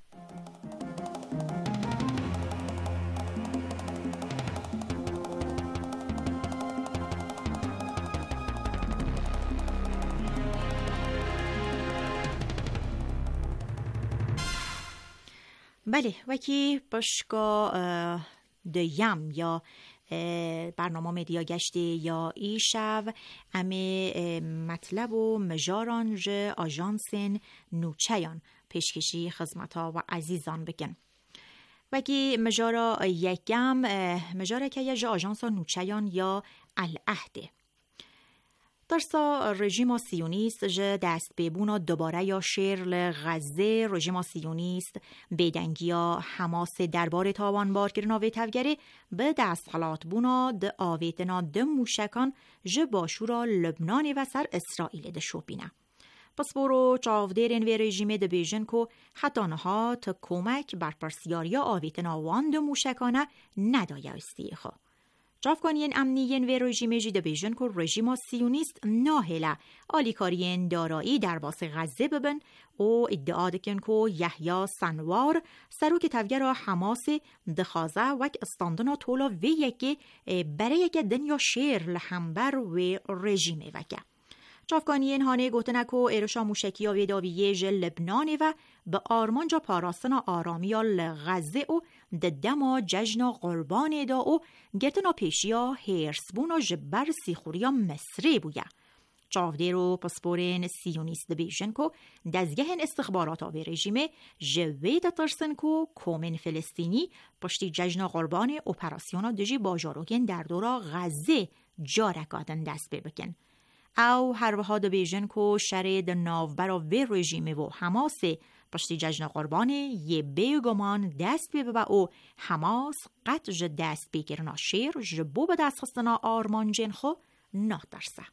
بله وکی پشکا دیم یا برنامه مدیا گشتی یا ای شو امه مطلب و مجاران جه آژانسن نوچیان پیشکشی خدمتا و عزیزان بکن. وکی مجارا یکم مجارا که یه جه آژانس نوچیان یا العهده. درسا رژیم سیونیست جه دست ببونا دوباره یا شیر لغزه رژیم سیونیست بیدنگیا حماس دربار تاوان بارگرنا و تفگره به دست حالات بونا ده آویتنا ده موشکان جه باشورا لبنان و سر اسرائیل ده شوپینه. پس برو چاودرین و رژیم ده بیجن که حتی نها تا کمک بر پرسیاریا آویتنا وان ده موشکانه ندایه استیخو. جافگانین امنیین و رژیم جیده بیجن که رژیم سیونیست ناهله آلیکارین دارایی در باس غزه ببن و ادعا دکن که یحیی سنوار سروک تفگر حماس دخازه وک استاندنا طولا و یکی برای یک دنیا شیر لحنبر و رژیم وکه. جافگانین هانه گوتنکو ایرشا موشکی و داویه جل لبنان و به آرمان جا پاراستنا آرامیا لغزه و دما ججنا قربان دا و گرتنا پیشیا هیرسبونا جبر سیخوریا مصری بویا. چاودیر و پسپورین سیونیست بیشن کو دزگهن استخبارات آوی رژیمه جوید ترسن کو کومن فلسطینی پشتی ججنا قربان اپراسیونا دجی باجاروگن در دورا غزه جارکاتن دست بکن. او هر وها د بیژن کو شرید ناوبر و رژیم و حماس پشتی جشن قربان یه بیگمان دست به او حماس قطع دست بگیرنا شیر جبو به دست خستنا آرمان جن خو ناترسه.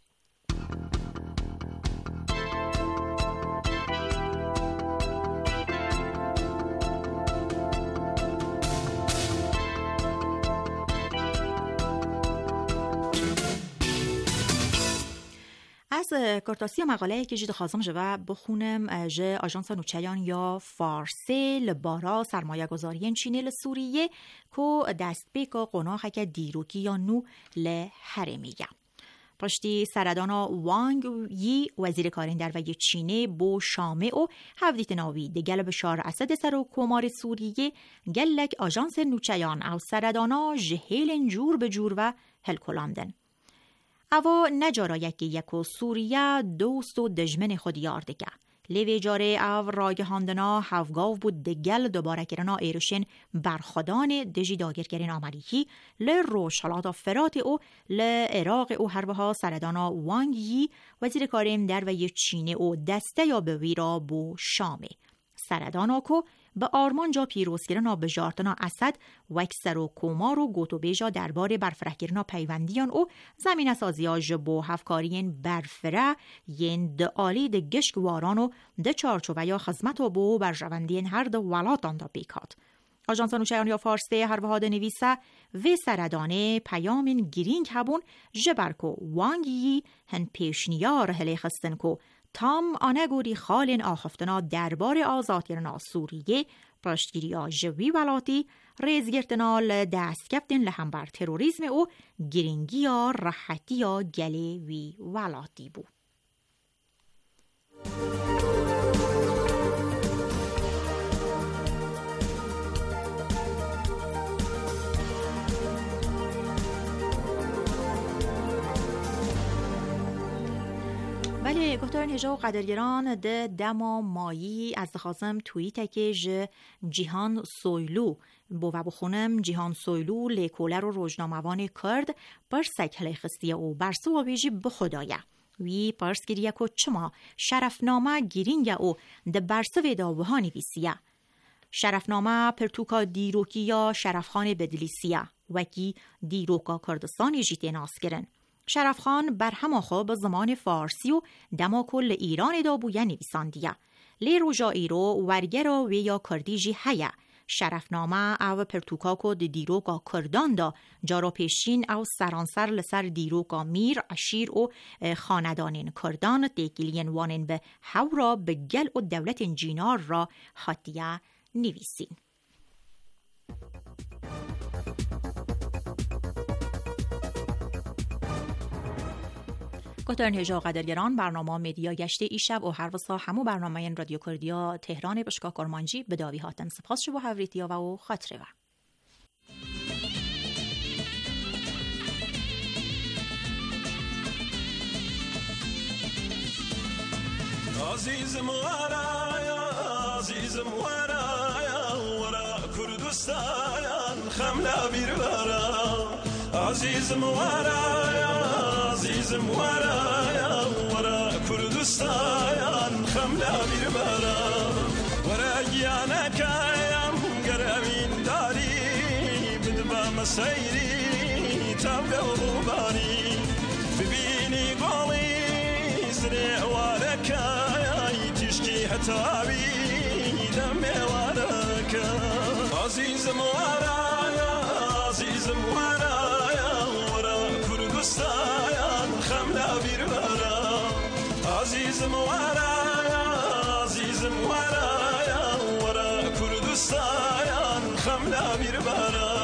از کارتاسی مقاله که جد خواستم جوه بخونم جه آژانس نوچیان یا فارسی لبارا سرمایه گذارین چینه لسوریه که دست بیکا قناخه که دیروکی یا نو لحرمیه. پشتی سردانا وانگ یی وزیر کارین در وی چینه بو شامه و هفدیت ناوی دگل بشار اسد سر و کمار سوریه گلک آژانس نوچیان او سردانا جهیل جور به جور و هلکلاندن. اوا نجارا یکو سوریه دوست و دجمن خود یاردگه. لیوی جاره او رای هاندنا هفگاو بود دگل دوباره کرنا ایروشن برخدان دجی داگرگرین آمریکی لروشالات فرات او لعراق او هروها سردانا وانگی وزیر کاریم در وی چینه او دسته یا به ویرا بو شامه. سردانا کو به آرمان جا پیروزگرنا بجارتنا اسد وکسر و کومار و گوتو بیجا درباره برفرهگرنا پیوندیان او زمین سازیاج بو هفکارین برفره ین ده آلی ده گشگواران و ده چارچوبه یا خزمت و بو برجوندین هر ده ولاتان دا بیکات. آژانس نوچیان یا فارسی هر وهاد نویسه و سردانه پیامین گرینگ هبون جبرکو وانگی هن پیشنیار هلی خستن کو تام آنگوری خالن آخفتنا دربار آزادگرنا سوریه پشتگیریا جوی ولاتی ریزگرتنال دست کفتن لهم بر تروریزم او گرینگیا راحتیا گله وی ولاتی بود. بله گفتارن هجا و قدرگران ده دما مایی از دخواستم توییت که جیهان سویلو و بخونم جیهان سویلو لیکولر و روزنامه‌وان کرد پر سکله خستیه و برسو و بیجی بخدایه وی پرس گریه که چما شرفنامه گیرینگه و ده برسو ویدا وهانی بیسیه شرفنامه پرتوکا دیروکی یا شرفخان بدلیسیه وکی دیروکا کردستانی جیت ناس گرن شرفخان بر هماخو به زمان فارسی و دما کل ایران دابویه نویساندیه لی روژایی رو ورگرا و یا کردیجی هیه شرفنامه او پرتوکاکو دی دیروگا کردان دا جارا پیشین او سرانسر لسر دیروگا میر اشیر و خاندانین کردان دیگیلین وانین به هورا به گل و دولت جینار را حتیه نویسین. گفتارن هجا قدرگران برنامه مدیا گشته ای شب و هر وسا همو برنامه این رادیو کردیا تهران بشکا کرمانجی به داوی هاتن سپاس شبو هوریتیا و خاطره و عزیزم ورایا ورا کردستان خملا بیر ورا عزیزم ورایا ورا کردستان خملا بیر ورا ورا گیانا کایم گرمین داری بدبا مسیری تابلو باری ببینی قولی زرع وارکای تشکی حتابی دم وارکا عزیزم ورایا ورا کردستان خملا بیر ورا عزیزم ورایا ورا کردستان خملا بیر ورا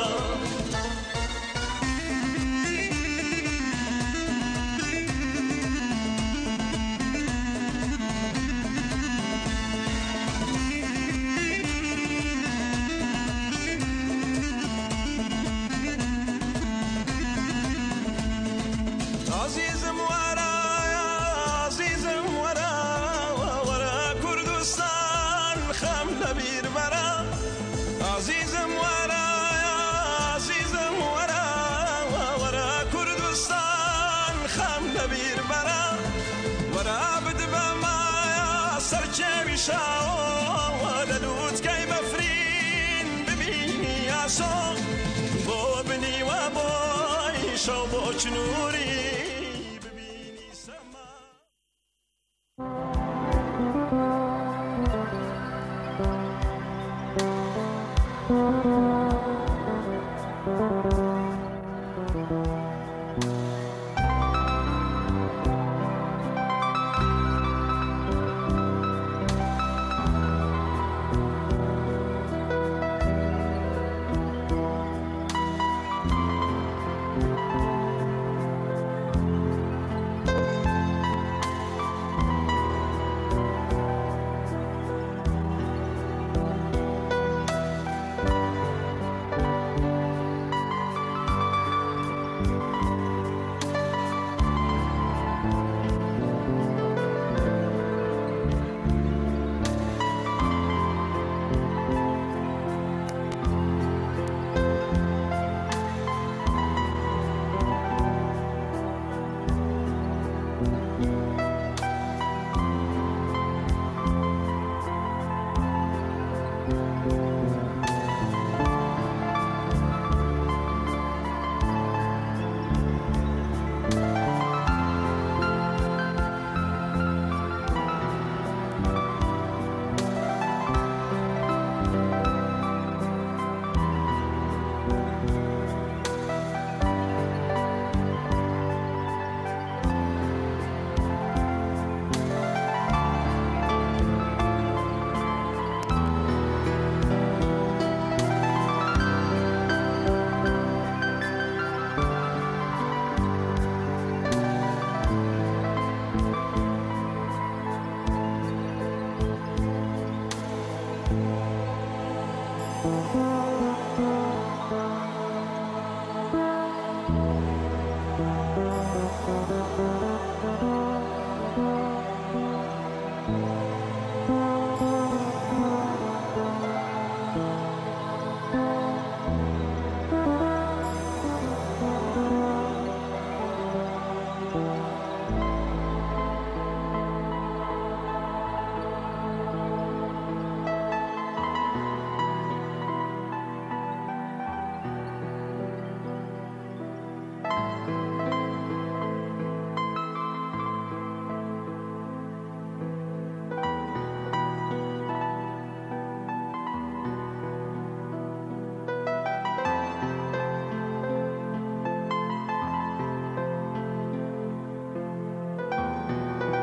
ولدوت كي مفرين ببيني يا صوت بو بني وبوي شو بوش نوري